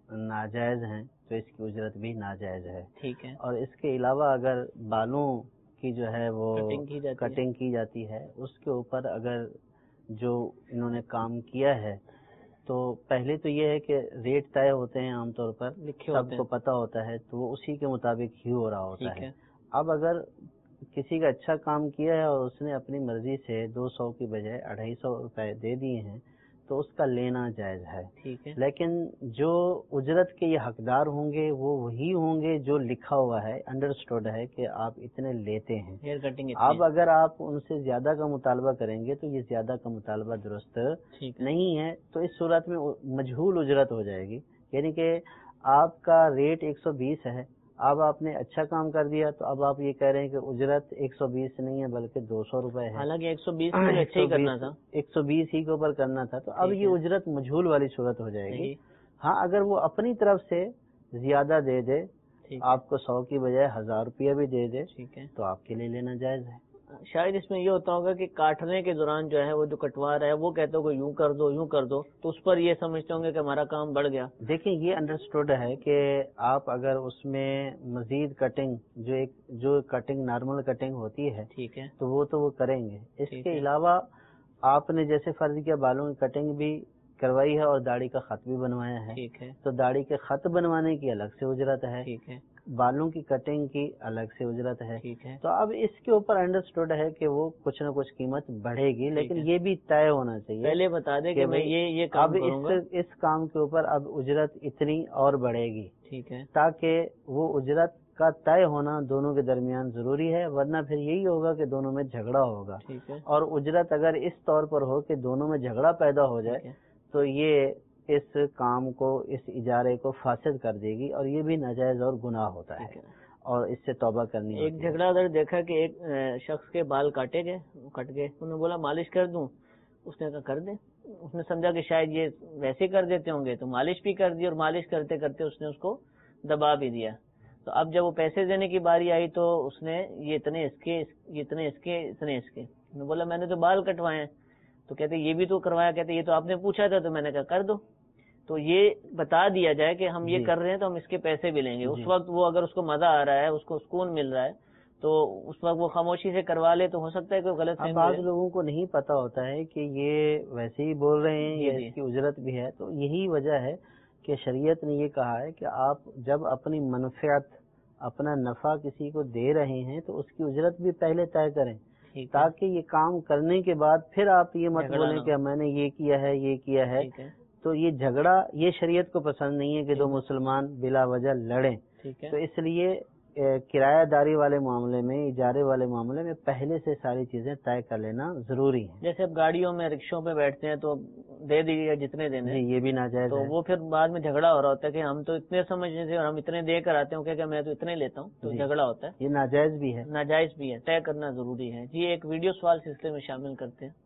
ناجائز ہیں تو اس کی اجرت بھی ناجائز ہے. ٹھیک ہے. اور اس کے علاوہ اگر بالوں کی جو ہے وہ کٹنگ کی جاتی ہے اس کے اوپر اگر جو انہوں نے کام کیا ہے تو پہلے تو یہ ہے کہ ریٹ طے ہوتے ہیں، عام طور پر سب کو پتہ ہوتا ہے تو وہ اسی کے مطابق ہی ہو رہا ہوتا ہے. اب اگر کسی کا اچھا کام کیا ہے اور اس نے اپنی مرضی سے 200 کی بجائے 250 روپے دے دیے ہیں تو اس کا لینا جائز ہے. لیکن جو اجرت کے یہ حقدار ہوں گے وہ وہی ہوں گے جو لکھا ہوا ہے، انڈرسٹوڈ ہے کہ آپ اتنے لیتے ہیں. اب اگر آپ ان سے زیادہ کا مطالبہ کریں گے تو یہ زیادہ کا مطالبہ درست نہیں ہے، تو اس صورت میں مجہول اجرت ہو جائے گی. یعنی کہ آپ کا ریٹ 120 ہے، اب آپ نے اچھا کام کر دیا تو اب آپ یہ کہہ رہے ہیں کہ اجرت 120 نہیں ہے بلکہ 200 روپے ہے، حالانکہ 120 اچھا ہی کرنا تھا، 120 ہی کے اوپر کرنا تھا. تو اب یہ اجرت مجہول والی صورت ہو جائے گی. ہاں اگر وہ اپنی طرف سے زیادہ دے دے، آپ کو 100 کی بجائے 1000 روپیہ بھی دے دے تو آپ کے لیے لینا جائز ہے. شاید اس میں یہ ہوتا ہوگا کہ کاٹنے کے دوران جو ہے وہ جو کٹوا رہا ہے وہ کہتے ہو کہ یوں کر دو یوں کر دو، تو اس پر یہ سمجھتے ہوں گے کہ ہمارا کام بڑھ گیا. دیکھیں یہ انڈرسٹوڈ ہے کہ آپ اگر اس میں مزید کٹنگ جو کٹنگ نارمل کٹنگ ہوتی ہے ٹھیک ہے تو وہ کریں گے. اس کے علاوہ آپ نے جیسے فرض کیا بالوں کی کٹنگ بھی کروائی ہے اور داڑھی کا خط بھی بنوایا ہے، ٹھیک ہے، تو داڑھی کے خط بنوانے کی الگ سے اجرت ہے، ٹھیک ہے، بالوں کی کٹنگ کی الگ سے اجرت ہے. ٹھیک ہے. تو اب اس کے اوپر انڈرسٹوڈ ہے کہ وہ کچھ نہ کچھ قیمت بڑھے گی، لیکن یہ بھی طے ہونا چاہیے. پہلے بتا دیں کہ میں یہ کام کروں گا، اس کام کے اوپر اب اجرت اتنی اور بڑھے گی، ٹھیک ہے، تاکہ وہ اجرت کا طے ہونا دونوں کے درمیان ضروری ہے، ورنہ پھر یہی ہوگا کہ دونوں میں جھگڑا ہوگا. ٹھیک ہے. اور اجرت اگر اس طور پر ہو کہ دونوں میں جھگڑا پیدا ہو جائے تو یہ اس کام کو، اس اجارے کو فاسد کر دے گی اور یہ بھی ناجائز اور گناہ ہوتا ہے اور اس سے توبہ کرنی ہوتی ہے. ایک جھگڑا اگر دیکھا کہ ایک شخص کے بال کٹ گئے، انہوں نے بولا مالش کر دوں، اس نے کہا کر دیں. اس نے سمجھا کہ شاید یہ ویسے کر دیتے ہوں گے تو مالش بھی کر دی، اور مالش کرتے کرتے اس نے اس کو دبا بھی دیا. تو اب جب وہ پیسے دینے کی باری آئی تو اس نے یہ اتنے اس کے اتنے اس کے اتنے اس کے، نے بولا میں نے تو بال کٹوائے ہیں. تو کہتے یہ بھی تو کروایا، کہتے یہ تو آپ نے پوچھا تھا تو میں نے کہا کر دو. تو یہ بتا دیا جائے کہ ہم یہ کر رہے ہیں تو ہم اس کے پیسے بھی لیں گے. اس وقت وہ اگر اس کو مزہ آ رہا ہے، اس کو سکون مل رہا ہے تو اس وقت وہ خاموشی سے کروا لے تو ہو سکتا ہے کہ غلط فہمی. بعض لوگوں کو نہیں پتا ہوتا ہے کہ یہ ویسے ہی بول رہے ہیں یا اس کی اجرت بھی ہے. تو یہی وجہ ہے کہ شریعت نے یہ کہا ہے کہ آپ جب اپنی منفعت، اپنا نفع کسی کو دے رہے ہیں تو اس کی اجرت بھی پہلے طے کریں، تاکہ یہ کام کرنے کے بعد پھر آپ یہ مت بولیں کہ میں نے یہ کیا ہے یہ کیا ہے. تو یہ جھگڑا یہ شریعت کو پسند نہیں ہے کہ دو مسلمان بلا وجہ لڑیں. تو اس لیے کرایہ داری والے معاملے میں، اجارے والے معاملے میں پہلے سے ساری چیزیں طے کر لینا ضروری ہے. جیسے اب گاڑیوں میں، رکشوں پہ بیٹھتے ہیں تو دے دیجیے جتنے دینے، یہ بھی ناجائز تو وہ پھر بعد میں جھگڑا ہو رہا ہوتا ہے کہ ہم تو اتنے سمجھنے سے اور ہم اتنے دے کر آتے ہیں کہ میں تو اتنے لیتا ہوں، تو جھگڑا ہوتا ہے. یہ ناجائز بھی ہے، ناجائز بھی ہے، طے کرنا ضروری ہے. جی ایک ویڈیو سوال سلسلے میں شامل کرتے ہیں.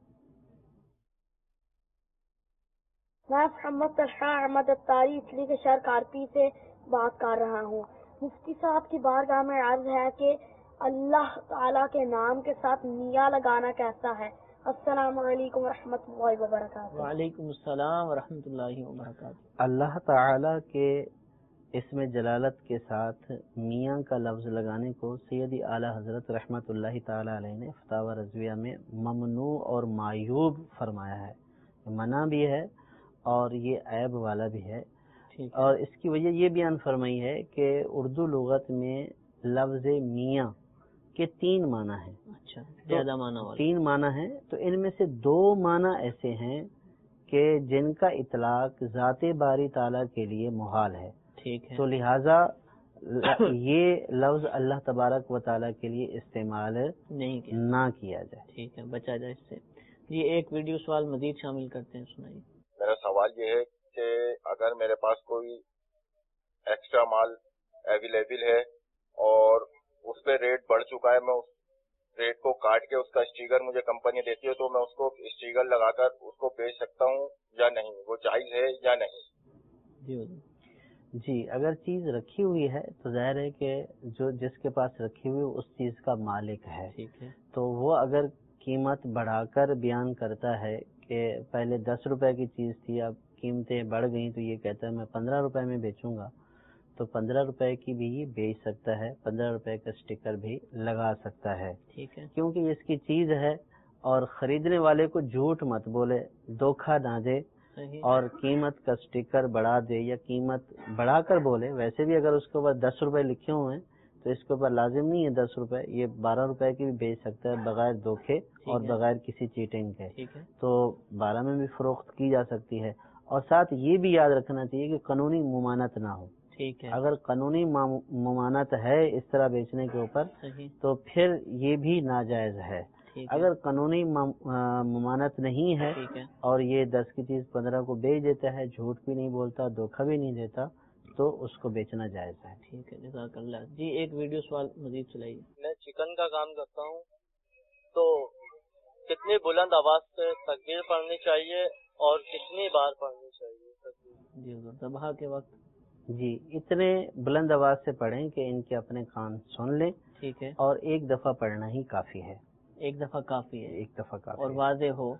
میں محمد تشاہ احمد اتاری اٹلی کے شہر کارپی سے بات کر رہا ہوں. مفتی صاحب کی بارگاہ میں عرض ہے کہ اللہ تعالیٰ کے نام کے ساتھ میاں لگانا کیسا ہے؟ السلام علیکم ورحمۃ اللہ وبرکاتہ. وعلیکم السلام ورحمۃ اللہ وبرکاتہ. اللہ تعالیٰ کے اسم جلالت کے ساتھ میاں کا لفظ لگانے کو سیدی اعلیٰ حضرت رحمۃ اللہ تعالی علیہ نے فتاوی رضویہ میں ممنوع اور معیوب فرمایا ہے. منع بھی ہے اور یہ عیب والا بھی ہے. اور اس کی وجہ یہ بیان فرمائی ہے کہ اردو لغت میں لفظ میاں کے 3 معنی ہیں. اچھا، زیادہ معنی والے 3 معنی ہیں. تو ان میں سے 2 معنی ایسے ہیں کہ جن کا اطلاق ذات باری تعالیٰ کے لیے محال ہے. ٹھیک ہے. تو لہٰذا یہ لفظ اللہ تبارک و تعالیٰ کے لیے استعمال نہ کیا جائے. ٹھیک ہے، بچا جائے اس سے. یہ ایک ویڈیو سوال مزید شامل کرتے ہیں، سنائیے. میرا سوال یہ ہے کہ اگر میرے پاس کوئی ایکسٹرا مال اویلیبل ہے اور اس پہ ریٹ بڑھ چکا ہے، میں اس ریٹ کو کاٹ کے اس کا اسٹیکر مجھے کمپنی دیتی ہے، تو میں اس کو اسٹیکر لگا کر اس کو بیچ سکتا ہوں یا نہیں؟ وہ جائز ہے یا نہیں؟ جی، اگر چیز رکھی ہوئی ہے تو ظاہر ہے کہ جو جس کے پاس رکھی ہوئی اس چیز کا مالک ہے. ٹھیک ہے. تو وہ اگر قیمت بڑھا کر بیان کرتا ہے کہ پہلے 10 روپے کی چیز تھی، اب قیمتیں بڑھ گئیں، تو یہ کہتا ہے میں 15 روپے میں بیچوں گا، تو 15 روپے کی بھی یہ بیچ سکتا ہے، 15 روپے کا اسٹیکر بھی لگا سکتا ہے. ٹھیک ہے. کیونکہ یہ اس کی چیز ہے اور خریدنے والے کو جھوٹ مت بولے، دھوکہ نہ دے اور قیمت کا اسٹیکر بڑھا دے یا قیمت بڑھا کر بولے. ویسے بھی اگر اس کے اوپر 10 روپے لکھے ہوئے ہیں تو اس کے اوپر لازم نہیں ہے 10 روپے، یہ 12 روپے کی بھی بیچ سکتا ہے بغیر دھوکے اور بغیر کسی چیٹنگ کے. تو 12 میں بھی فروخت کی جا سکتی ہے. اور ساتھ یہ بھی یاد رکھنا چاہیے کہ قانونی ممانعت نہ ہو. ٹھیک ہے. اگر قانونی ممانعت ہے اس طرح بیچنے کے اوپر تو پھر یہ بھی ناجائز ہے. اگر قانونی ممانعت نہیں ہے اور یہ 10 کی چیز 15 کو بیچ دیتا ہے، جھوٹ بھی نہیں بولتا، دھوکہ بھی نہیں دیتا، تو اس کو بیچنا جائز ہے. ٹھیک ہے، جزاک اللہ. جی ایک ویڈیو سوال مزید چلائیے. میں چکن کا کام کرتا ہوں، تو کتنی بلند آواز سے تکبیر پڑھنی چاہیے اور کتنی بار پڑھنی چاہیے؟ جی ذبح کے وقت جی اتنے بلند آواز سے پڑھیں کہ ان کے اپنے کان سن لیں. ٹھیک ہے. اور ایک دفعہ پڑھنا ہی کافی ہے. ایک دفعہ کافی ہے. ایک دفعہ کافی. اور واضح ہو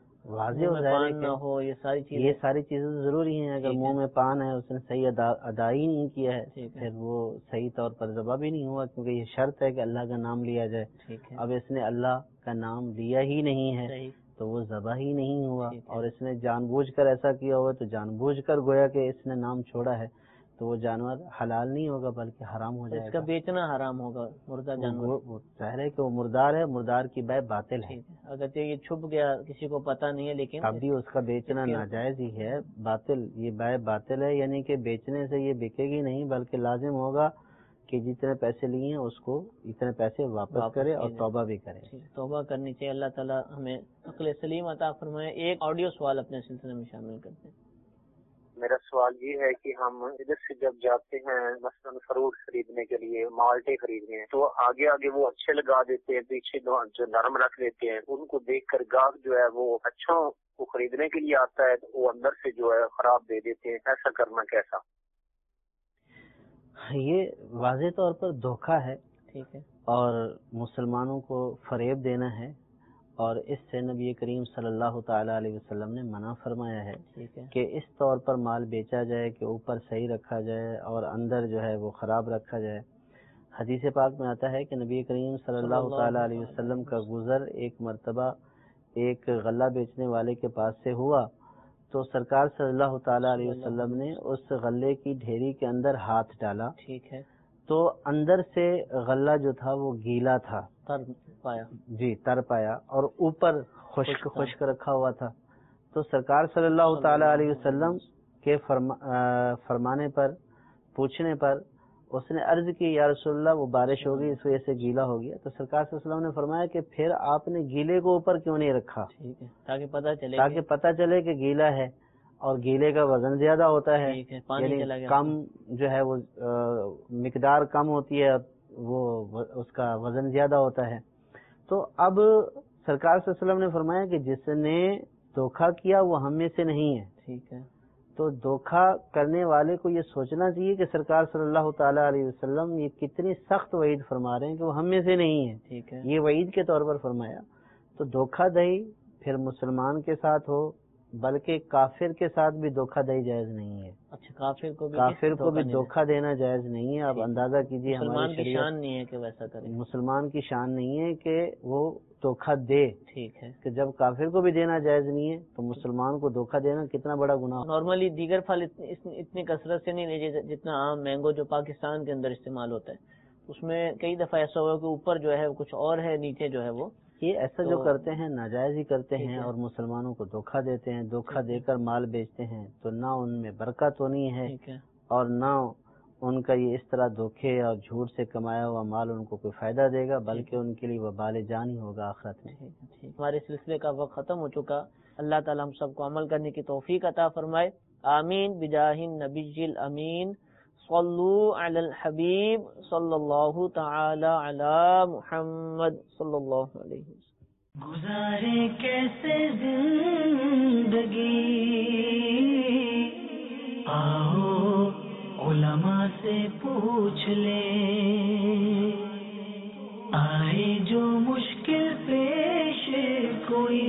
نہ ہو. یہ ساری چیزیں ضروری ہیں. اگر منہ میں پان ہے، اس نے صحیح ادا ہی نہیں کیا ہے، پھر وہ صحیح طور پر ذبح بھی نہیں ہوا، کیونکہ یہ شرط ہے کہ اللہ کا نام لیا جائے. اب اس نے اللہ کا نام لیا ہی نہیں ہے تو وہ ذبح ہی نہیں ہوا. اور اس نے جان بوجھ کر ایسا کیا ہوا تو جان بوجھ کر گویا کہ اس نے نام چھوڑا ہے، تو وہ جانور حلال نہیں ہوگا بلکہ حرام ہو جائے گا. اس کا بیچنا حرام ہوگا. مردہ جانور ظاہر ہے کہ وہ مردار ہے، مردار کی بیع باطل ہے. اگر یہ چھپ گیا کسی کو پتہ نہیں ہے لیکن اب بھی اس کا بیچنا ناجائز ہی ہے، باطل. یہ بیع باطل ہے، یعنی کہ بیچنے سے یہ بکے گی نہیں بلکہ لازم ہوگا کہ جتنے پیسے لیے ہیں اس کو اتنے پیسے واپس کرے اور توبہ بھی کرے. توبہ کرنی چاہیے. اللہ تعالیٰ ہمیں عقل سلیم عطا فرمائے. ایک آڈیو سوال اپنے سلسلے میں شامل کرتے ہیں. میرا سوال یہ ہے کہ ہم ادھر سے جب جاتے ہیں مثلاً فروٹ خریدنے کے لیے، مالٹے خریدنے ہیں، تو آگے آگے وہ اچھے لگا دیتے ہیں، پیچھے جو نرم رکھ دیتے ہیں. ان کو دیکھ کر گاہک جو ہے وہ اچھوں کو خریدنے کے لیے آتا ہے تو وہ اندر سے جو ہے خراب دے دیتے ہیں. ایسا کرنا کیسا؟ یہ واضح طور پر دھوکہ ہے. ٹھیک ہے. اور مسلمانوں کو فریب دینا ہے، اور اس سے نبی کریم صلی اللہ تعالی علیہ وسلم نے منع فرمایا ہے کہ اس طور پر مال بیچا جائے کہ اوپر صحیح رکھا جائے اور اندر جو ہے وہ خراب رکھا جائے. حدیث پاک میں آتا ہے کہ نبی کریم صلی اللہ تعالی علیہ وسلم کا گزر ایک مرتبہ ایک غلہ بیچنے والے کے پاس سے ہوا تو سرکار صلی اللہ تعالی علیہ وسلم نے اس غلے کی ڈھیری کے اندر ہاتھ ڈالا. ٹھیک ہے. تو اندر سے غلہ جو تھا وہ گیلا تھا، تر پایا، اور اوپر خشک رکھا ہوا تھا. تو سرکار صلی اللہ تعالی علیہ وسلم کے فرمانے پر، پوچھنے پر اس نے عرض کی یا رسول اللہ وہ بارش ہوگی اس وجہ سے گیلا ہو گیا. تو سرکار صلی اللہ علیہ وسلم نے فرمایا کہ پھر آپ نے گیلے کو اوپر کیوں نہیں رکھا؟ تاکہ پتہ چلے کہ گیلا ہے، اور گیلے کا وزن زیادہ ہوتا ہے، یعنی کم جو ہے وہ مقدار کم ہوتی ہے، وہ اس کا وزن زیادہ ہوتا ہے. تو اب سرکار صلی اللہ علیہ وسلم نے فرمایا کہ جس نے دھوکہ کیا وہ ہم میں سے نہیں ہے. ٹھیک ہے. تو دھوکہ کرنے والے کو یہ سوچنا چاہیے کہ سرکار صلی اللہ تعالیٰ علیہ وسلم یہ کتنی سخت وعید فرما رہے ہیں کہ وہ ہم میں سے نہیں ہے. ٹھیک ہے, یہ وعید کے طور پر فرمایا. تو دھوکہ دہی پھر مسلمان کے ساتھ ہو بلکہ کافر کے ساتھ بھی دھوکہ دہی جائز نہیں ہے. اچھا, کافر کو بھی دھوکہ دینا جائز نہیں ہے. آپ اندازہ کیجیے مسلمان کی شان نہیں ہے کہ ویسا کرے, مسلمان کی شان نہیں ہے کہ وہ دھوکہ دے. ٹھیک ہے, کہ جب کافر کو بھی دینا جائز نہیں ہے تو مسلمان کو دھوکہ دینا کتنا بڑا گناہ. نارملی دیگر پھل اتنی کثرت سے نہیں لیجیے جتنا عام مینگو جو پاکستان کے اندر استعمال ہوتا ہے, اس میں کئی دفعہ ایسا ہوا کہ اوپر جو ہے کچھ اور ہے, نیچے جو ہے وہ یہ ایسا جو کرتے ہیں ناجائز ہی کرتے ہیں اور مسلمانوں کو دھوکہ دیتے ہیں, دھوکہ دے کر مال بیچتے ہیں. تو نہ ان میں برکت ہونی ہے اور نہ ان کا یہ اس طرح دھوکے اور جھوٹ سے کمایا ہوا مال ان کو کوئی فائدہ دے گا, بلکہ ان کے لیے وبال جان ہی ہوگا آخرت میں. ہمارے سلسلے کا وقت ختم ہو چکا. اللہ تعالی ہم سب کو عمل کرنے کی توفیق عطا فرمائے. آمین بجاہ النبی الامین. صلو علی الحبیب صلی اللہ تعالی علی محمد صلی اللہ علیہ وسلم. گزارے کیسے زندگی, آؤ علماء سے پوچھ لیں. آئے جو مشکل پیش کوئی,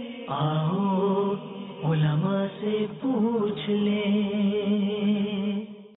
آؤ علماء سے پوچھ لیں.